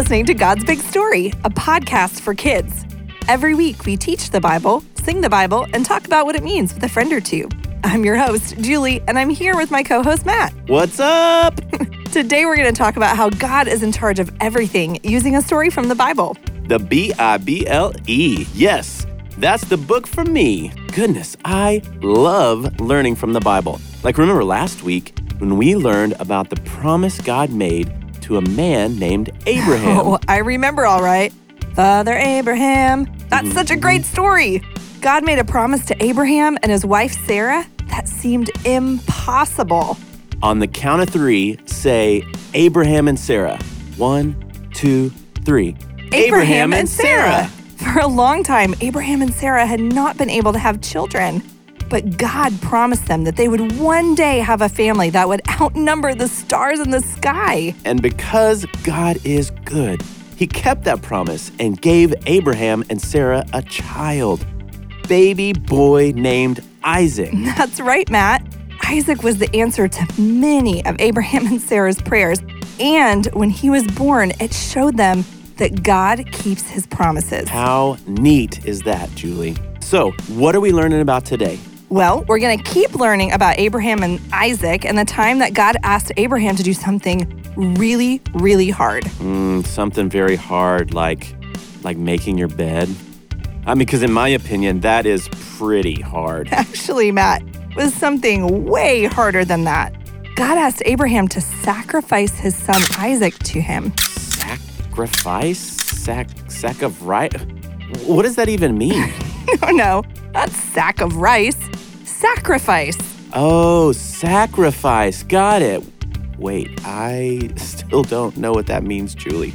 listening to God's Big Story, a podcast for kids. Every week, we teach the Bible, sing the Bible, and talk about what it means with a friend or two. I'm your host, Julie, and I'm here with my co-host, Matt. What's up? Today, we're going to talk about how God is in charge of everything using a story from the Bible. The Bible. Yes, that's the book for me. Goodness, I love learning from the Bible. Like, remember last week when we learned about the promise God made to a man named Abraham? Oh, I remember all right. Father Abraham. That's such a great story. God made a promise to Abraham and his wife Sarah that seemed impossible. On the count of three, say Abraham and Sarah. 1, 2, 3. Abraham and Sarah. For a long time, Abraham and Sarah had not been able to have children. But God promised them that they would one day have a family that would outnumber the stars in the sky. And because God is good, He kept that promise and gave Abraham and Sarah a child, baby boy named Isaac. That's right, Matt. Isaac was the answer to many of Abraham and Sarah's prayers. And when he was born, it showed them that God keeps His promises. How neat is that, Julie? So, what are we learning about today? Well, we're going to keep learning about Abraham and Isaac and the time that God asked Abraham to do something really, really hard. Something very hard, like making your bed. I mean, because in my opinion, that is pretty hard. Actually, Matt, it was something way harder than that. God asked Abraham to sacrifice his son Isaac to him. Sacrifice? Sack of rice? What does that even mean? No, not sack of rice. Sacrifice. Oh, sacrifice. Got it. Wait, I still don't know what that means, Julie.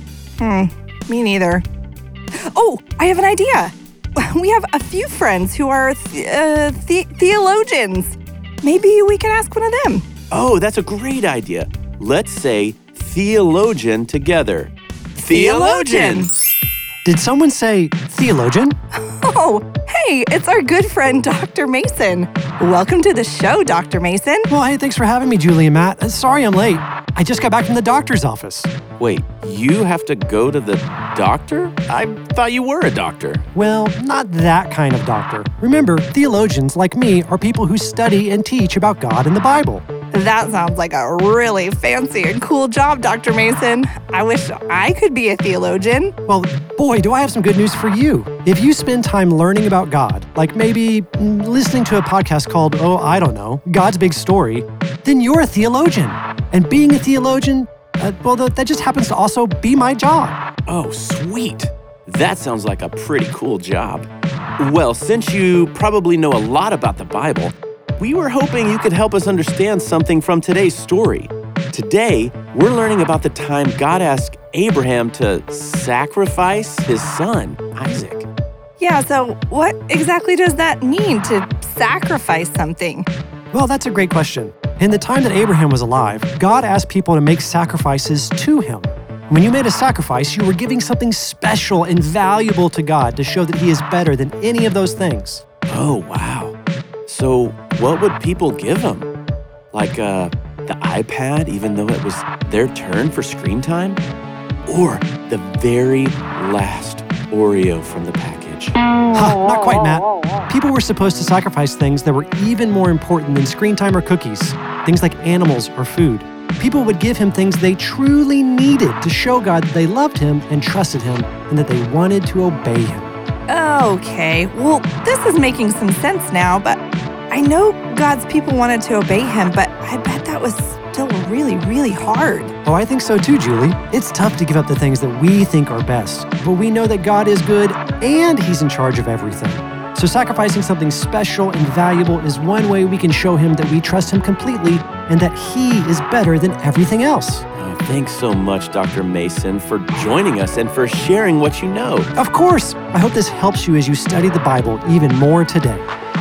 Me neither. Oh, I have an idea. We have a few friends who are theologians. Maybe we can ask one of them. Oh, that's a great idea. Let's say theologian together. Theologian! Did someone say theologian? Oh, hey, it's our good friend, Dr. Mason. Welcome to the show, Dr. Mason. Well, hey, thanks for having me, Julie and Matt. Sorry I'm late. I just got back from the doctor's office. Wait, you have to go to the doctor? I thought you were a doctor. Well, not that kind of doctor. Remember, theologians like me are people who study and teach about God and the Bible. That sounds like a really fancy and cool job, Dr. Mason. I wish I could be a theologian. Well, boy, do I have some good news for you. If you spend time learning about God, like maybe listening to a podcast called, God's Big Story, then you're a theologian. And being a theologian, that just happens to also be my job. Oh, sweet. That sounds like a pretty cool job. Well, since you probably know a lot about the Bible, we were hoping you could help us understand something from today's story. Today, we're learning about the time God asked Abraham to sacrifice his son, Isaac. Yeah, so what exactly does that mean, to sacrifice something? Well, that's a great question. In the time that Abraham was alive, God asked people to make sacrifices to him. When you made a sacrifice, you were giving something special and valuable to God to show that He is better than any of those things. Oh, wow. So what would people give him? Like the iPad, even though it was their turn for screen time? Or the very last Oreo from the package? Not quite, Matt. People were supposed to sacrifice things that were even more important than screen time or cookies, things like animals or food. People would give him things they truly needed to show God that they loved Him and trusted Him and that they wanted to obey Him. Okay, well, this is making some sense now, but I know God's people wanted to obey Him, but I bet that was still really, really hard. Oh, I think so too, Julie. It's tough to give up the things that we think are best, but we know that God is good and He's in charge of everything. So sacrificing something special and valuable is one way we can show Him that we trust Him completely and that He is better than everything else. Oh, thanks so much, Dr. Mason, for joining us and for sharing what you know. Of course. I hope this helps you as you study the Bible even more today.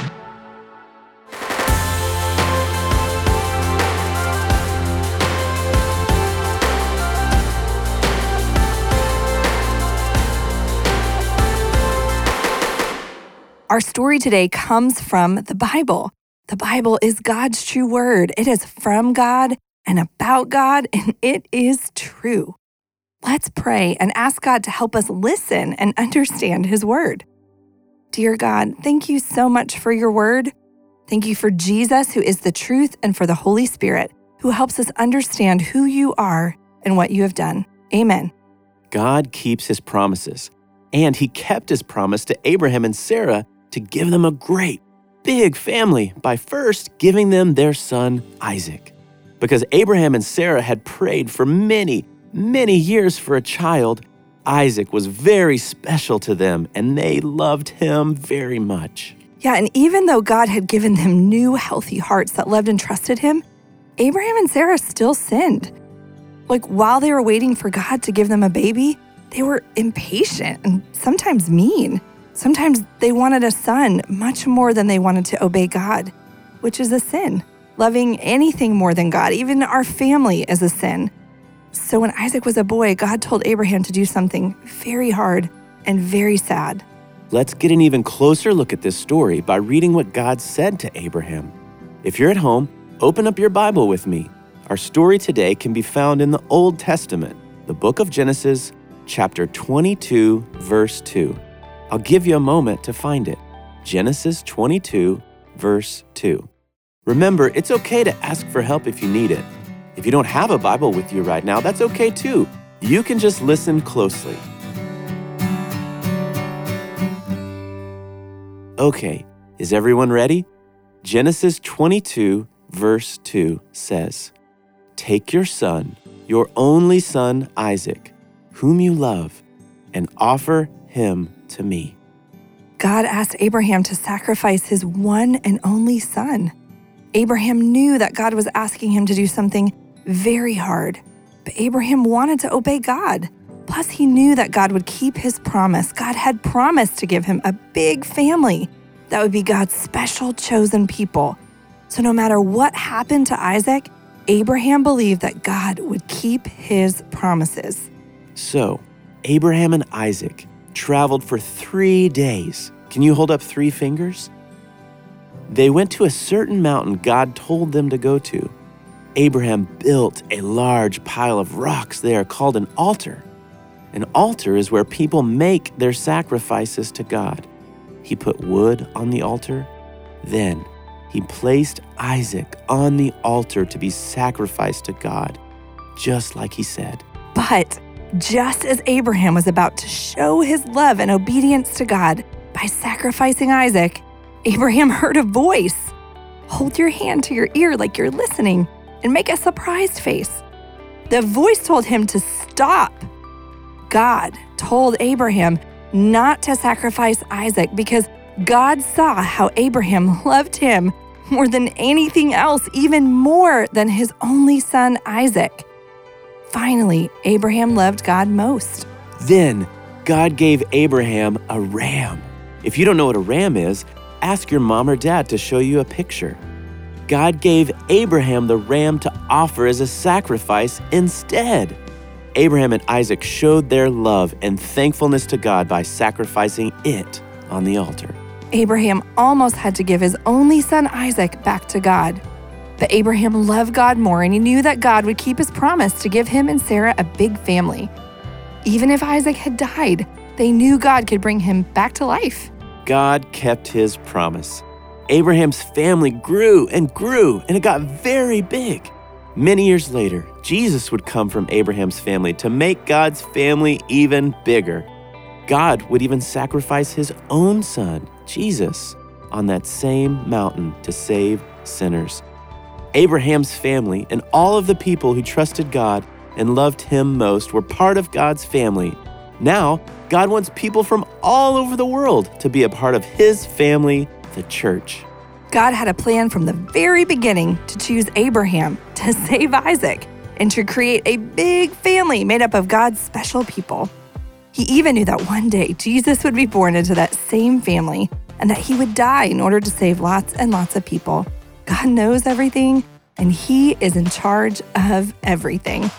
Our story today comes from the Bible. The Bible is God's true word. It is from God and about God, and it is true. Let's pray and ask God to help us listen and understand His word. Dear God, thank you so much for your word. Thank you for Jesus, who is the truth, and for the Holy Spirit, who helps us understand who you are and what you have done. Amen. God keeps His promises, and He kept His promise to Abraham and Sarah to give them a great, big family by first giving them their son, Isaac. Because Abraham and Sarah had prayed for many, many years for a child, Isaac was very special to them, and they loved him very much. Yeah, and even though God had given them new, healthy hearts that loved and trusted Him, Abraham and Sarah still sinned. Like, while they were waiting for God to give them a baby, they were impatient and sometimes mean. Sometimes they wanted a son much more than they wanted to obey God, which is a sin. Loving anything more than God, even our family, is a sin. So when Isaac was a boy, God told Abraham to do something very hard and very sad. Let's get an even closer look at this story by reading what God said to Abraham. If you're at home, open up your Bible with me. Our story today can be found in the Old Testament, the book of Genesis, chapter 22, verse 2. I'll give you a moment to find it. Genesis 22, verse 2. Remember, it's okay to ask for help if you need it. If you don't have a Bible with you right now, that's okay too. You can just listen closely. Okay, is everyone ready? Genesis 22, verse 2 says, "Take your son, your only son Isaac, whom you love, and offer him to me." God asked Abraham to sacrifice his one and only son. Abraham knew that God was asking him to do something very hard, but Abraham wanted to obey God. Plus, he knew that God would keep His promise. God had promised to give him a big family that would be God's special chosen people. So no matter what happened to Isaac, Abraham believed that God would keep His promises. So, Abraham and Isaac traveled for 3 days. Can you hold up 3 fingers? They went to a certain mountain God told them to go to. Abraham built a large pile of rocks there called an altar. An altar is where people make their sacrifices to God. He put wood on the altar. Then he placed Isaac on the altar to be sacrificed to God, just like he said. But just as Abraham was about to show his love and obedience to God by sacrificing Isaac, Abraham heard a voice. Hold your hand to your ear like you're listening and make a surprised face. The voice told him to stop. God told Abraham not to sacrifice Isaac because God saw how Abraham loved him more than anything else, even more than his only son Isaac. Finally, Abraham loved God most. Then God gave Abraham a ram. If you don't know what a ram is, ask your mom or dad to show you a picture. God gave Abraham the ram to offer as a sacrifice instead. Abraham and Isaac showed their love and thankfulness to God by sacrificing it on the altar. Abraham almost had to give his only son Isaac back to God. But Abraham loved God more, and he knew that God would keep His promise to give him and Sarah a big family. Even if Isaac had died, they knew God could bring him back to life. God kept His promise. Abraham's family grew, and it got very big. Many years later, Jesus would come from Abraham's family to make God's family even bigger. God would even sacrifice His own son, Jesus, on that same mountain to save sinners. Abraham's family and all of the people who trusted God and loved Him most were part of God's family. Now, God wants people from all over the world to be a part of His family, the church. God had a plan from the very beginning to choose Abraham to save Isaac and to create a big family made up of God's special people. He even knew that one day Jesus would be born into that same family and that He would die in order to save lots and lots of people. God knows everything, and He is in charge of everything.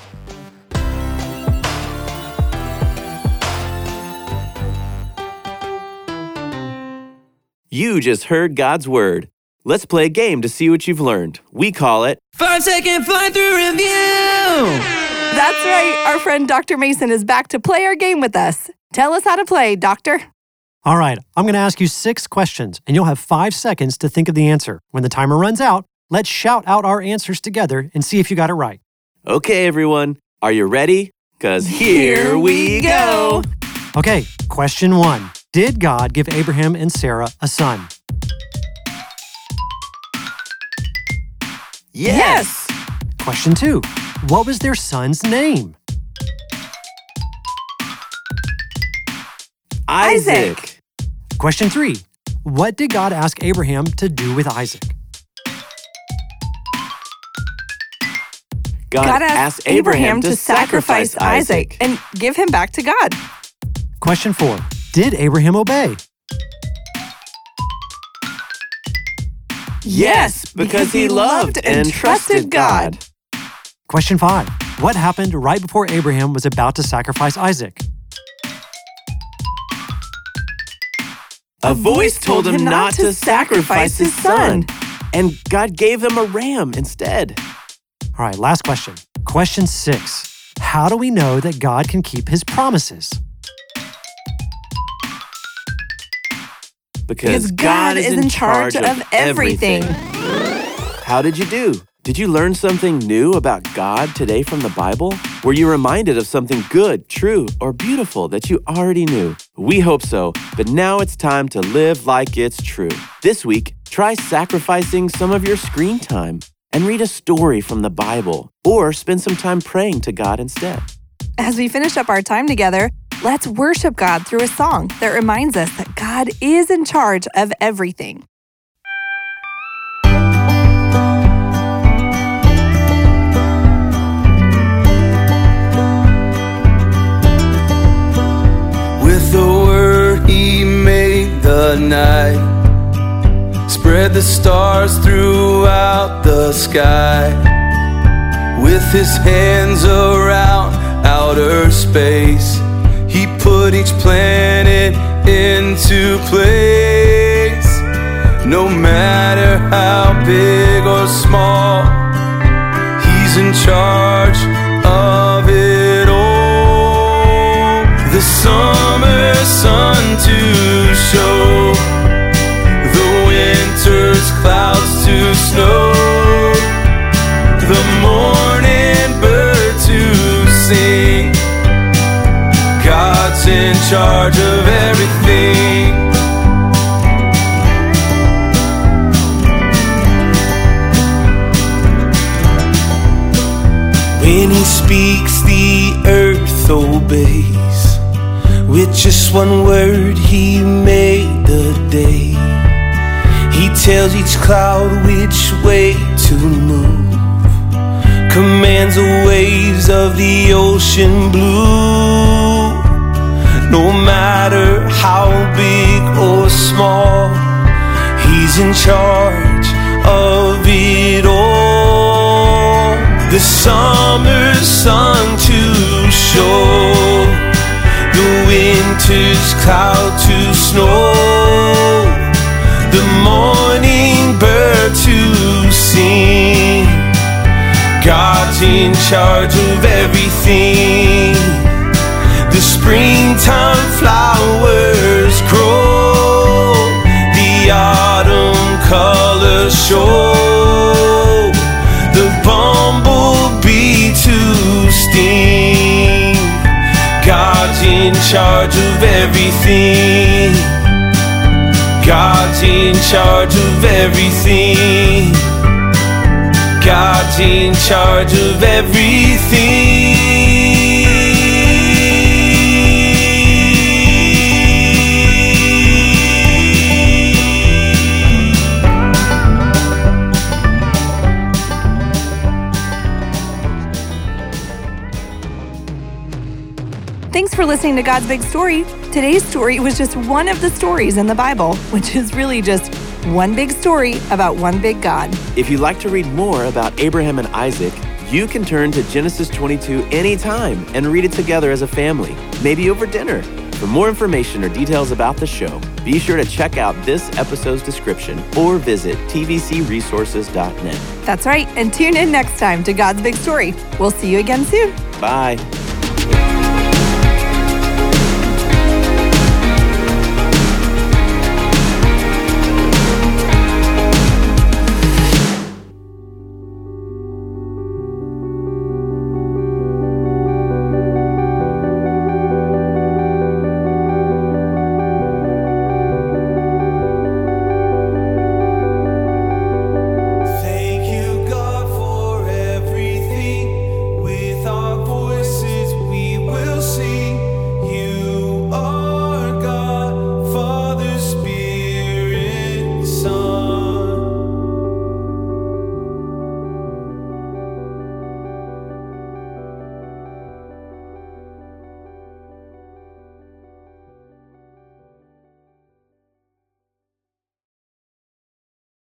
You just heard God's Word. Let's play a game to see what you've learned. We call it 5-second fly-through review. That's right. Our friend Dr. Mason is back to play our game with us. Tell us how to play, Doctor. All right, I'm going to ask you 6 questions, and you'll have 5 seconds to think of the answer. When the timer runs out, let's shout out our answers together and see if you got it right. Okay, everyone. Are you ready? Because here we go. Okay, question 1. Did God give Abraham and Sarah a son? Yes. Question 2. What was their son's name? Isaac. Question 3. What did God ask Abraham to do with Isaac? God asked Abraham to sacrifice Isaac and give him back to God. Question 4. Did Abraham obey? Yes, because he loved and trusted God. Question 5. What happened right before Abraham was about to sacrifice Isaac? A voice told him not to sacrifice his son, and God gave him a ram instead. All right, last question. Question 6. How do we know that God can keep his promises? Because God is in charge of everything. How did you do? Did you learn something new about God today from the Bible? Were you reminded of something good, true, or beautiful that you already knew? We hope so, but now it's time to live like it's true. This week, try sacrificing some of your screen time and read a story from the Bible, or spend some time praying to God instead. As we finish up our time together, let's worship God through a song that reminds us that God is in charge of everything. With the word he made the night, spread the stars throughout the sky. With his hands around outer space, he put each planet into place. No matter how big or small, he's in charge of it all. The summer sun to show, the winter's clouds to snow, the morning bird to sing. God's in charge of everything. When he speaks, the earth obeys. With just one word, he made the day. He tells each cloud which way to move, commands the waves of the ocean blue. No matter how big or small, he's in charge of it all. The summer's sun to show, the winter's cloud to snow, the morning bird to sing. God's in charge of everything. The springtime flowers grow, the autumn colors show, the bumblebee to sting. God's in charge of everything. God's in charge of everything. God's in charge of everything. Thanks for listening to God's Big Story. Today's story was just one of the stories in the Bible, which is really just one big story about one big God. If you'd like to read more about Abraham and Isaac, you can turn to Genesis 22 anytime and read it together as a family, maybe over dinner. For more information or details about the show, be sure to check out this episode's description or visit tvcresources.net. That's right, and tune in next time to God's Big Story. We'll see you again soon. Bye.